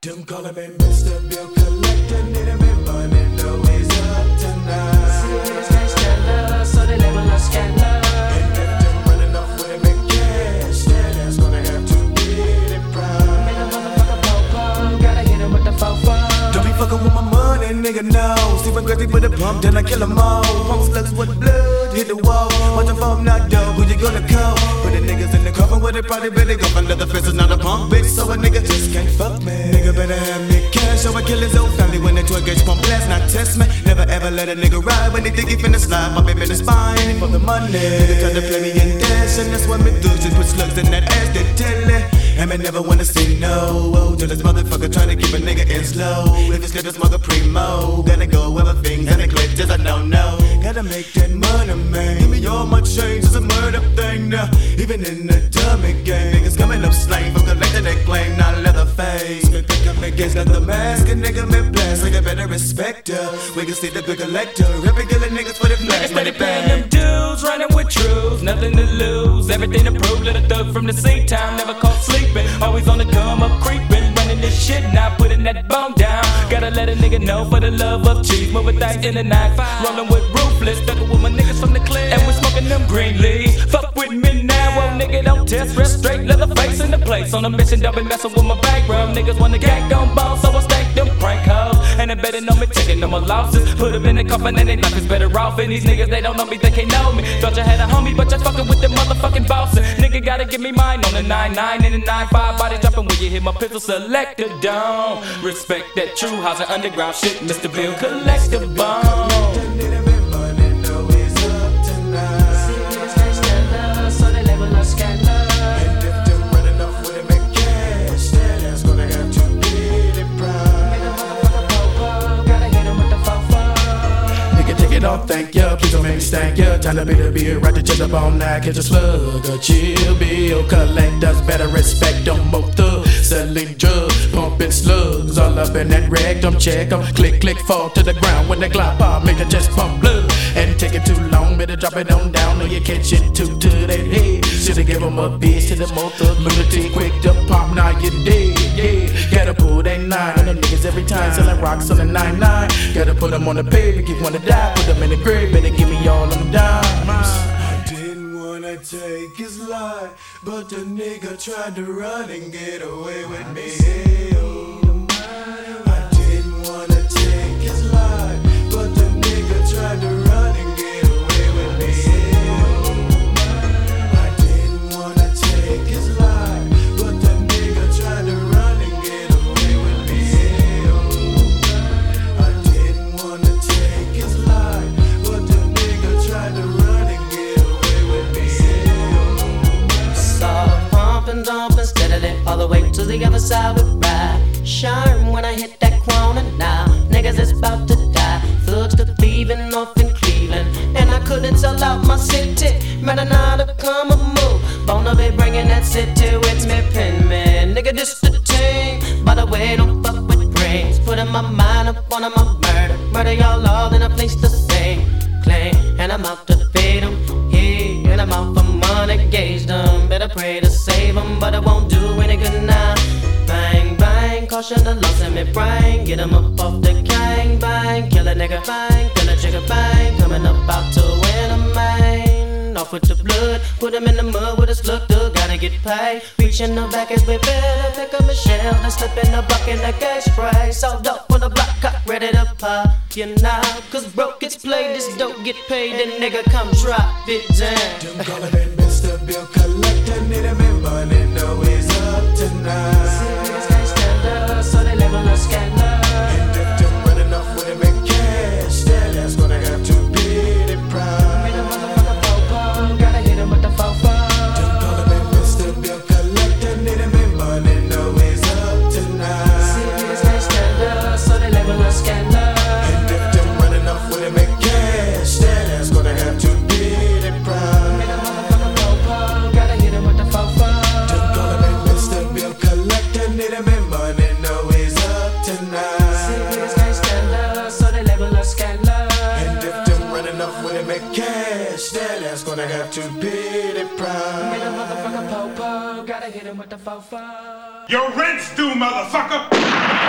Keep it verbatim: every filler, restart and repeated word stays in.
Them calling me Mister Bill Collector, need me money, know he's up tonight. See this gangsta love, so they label us scandal. And if them running off with me cash, that ass gonna have to get it proud. Make a motherfucker po-po, gotta hit him with the fofo. Don't be fucking with my money, nigga, no. Stephen Crazy put a pump, then I kill them all. Pump slugs with blood, hit the wall. Watch the phone knock down, who you gonna call? Put the niggas in the coffin with it, probably better go for leather fences, not a pump, bitch. So a nigga just can't fuck me. Nigga better have me cash, or I kill his own family when they twig gauge pump blast, not test me. Never ever let a nigga ride when they think he finna slide. Pop him in the spine for the money. Nigga try to play me in dash, and that's what me do. Just put slugs in that ass, they tell it. And me never wanna say no. Oh, to this motherfucker trying to keep a nigga in slow. If it's this mother primo, gotta go where my things and the glitches I don't know. Gotta make that money, man. Give me all my change, it's a murder thing now. Even in the dummy game, niggas coming up slang for collecting that claim, not leather face. Me think I'm against the mask, a nigga me blast, like I better respect her. We can see the big collector, ripping killing niggas for the flash. Niggas steady paying them dudes, running with truth, nothing to lose, everything to prove. Little thug from the sea town, never caught sleeping, always on the come up creeping, running this shit now, putting that bone down. Gotta let a nigga know for the love of cheese, moving things in the night, rolling with ruthless, ducking with my niggas from the clear, and we smoking them green leaves. Fuck with me now, oh nigga don't test, rest straight, leather face in the place. On a mission, don't be messing with my background. Niggas wanna gang on ball, so I stank them prank hoes, and they better know me, taking no more losses. Put them in the coffin and they life is better off. And these niggas, they don't know me, they can't know me. Thought you had a homie, but you're fucking with the motherfucking bosses. Nigga gotta give me mine on the nine nine and the nine five. Body dropping when you hit my pistol selector down. Respect that true house and underground shit, Mister Bill Collector Bomb. Don't thank ya, please don't make me stank ya. Time to be the beer, right to chill up all night. Catch a slug, a chill bill. Collectors better respect them both thugs. Selling drugs, pumping slugs. All up in that rectum, check them. Click, click, fall to the ground. When they glop pop, make it just pump blood. And take it too long, better drop it on down. Or you catch it too to that head. Should've give them a bitch to the more thug. Lunatic, quick to pop, now you dead, yeah. Gotta pull that nine on them niggas every time. Selling rocks on the nine nine. Gotta put them on the pavement, if you wanna die. Put them in the grave, better give me all them dimes. I didn't wanna take his life, but the nigga tried to run and get away with me. I didn't wanna take his life, but the nigga tried to run and get away with me. I didn't wanna take his life, but the nigga tried to run and get away with me. I didn't wanna take his life, but the nigga tried to run and get away with me. Soft pumping, dumping steadily all the way to the other side we ride. Shine when I hit that corner now. Niggas is about to die. Thugs to thieving off in Cleveland, and I couldn't sell out my city. Matter now to come and move. Bona be bringing that city with me, pin man. Nigga, this the thing. By the way, don't fuck with brains. Putting my mind up on my murder. Murder y'all all in a place to sing. Claim, and I'm out to feed them. Yeah, and I'm out for money, gauge them. Better pray to save them, but it won't do any good now. Bang, bang, caution the loss in me brain. Get them up off the gang, bang. Kill a nigga, bang. Kill a jigger, bang. Coming up out to win a man. Off with the blood, put him in the mud with a slug thug. Gotta get paid. Reaching the back as we better. Pick up a shell and slip in the bucket like gas spray. Sold up on the block, cut ready to pop. You know, cause broke gets played, this dope get paid. Then nigga come drop it down. Them calling me Mister Bill Collector, need me money, know he's up tonight. See this gangsta love, so they label us scandal. And if them running off with him in cash, that ass gonna have to pay the price. Make a motherfucker po-po, gotta hit him with the fofo. Them calling me Mister Bill Collector, need me money, know he's up tonight. See this gangsta love, so they label us scandal. And if them running off with him in cash, that ass gonna have to pay the price. Make a motherfucker po-po, gotta hit him with the fofo. Them calling me Mister Bill Collector, need me money, know he's up tonight. See this gangsta love, so they label us scandal. And if them running off with him in cash, that ass gonna have to pay the price. Make a motherfucker po-po, gotta hit him. them what the fuck for. Your rent's due, motherfucker!